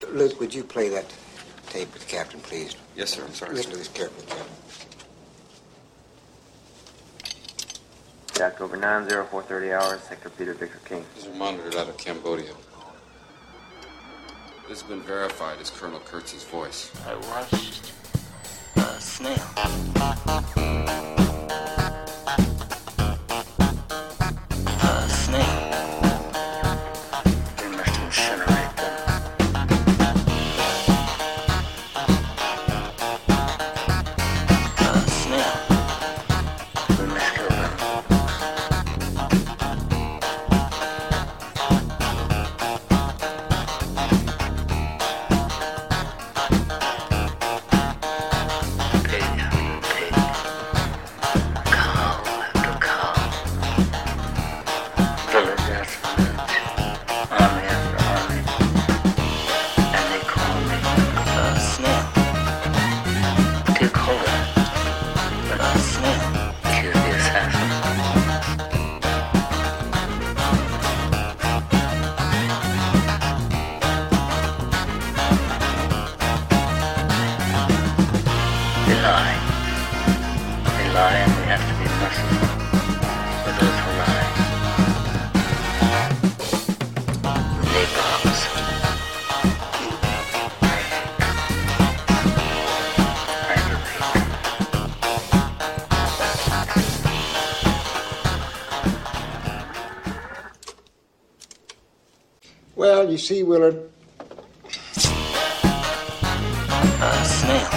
Luke, would you play that tape with the captain, please? Yes, sir. I'm sorry. Listen to this carefully, Captain. October 9, 0430 hours, Sector Peter Victor King. These are monitored out of Cambodia. This has been verified as Colonel Kurtz's voice. I watched a snail. A snail. We must incinerate them. A snail. We must kill them. They lie and we have to be merciful for those who lie. They bombs. I relate. Well, you see, Willard, A snail.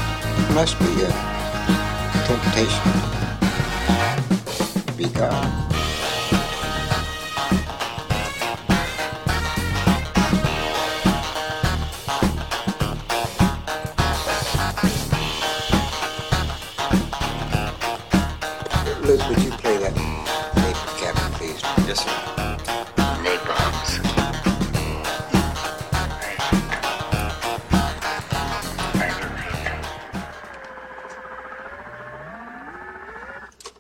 must be a temptation to be God.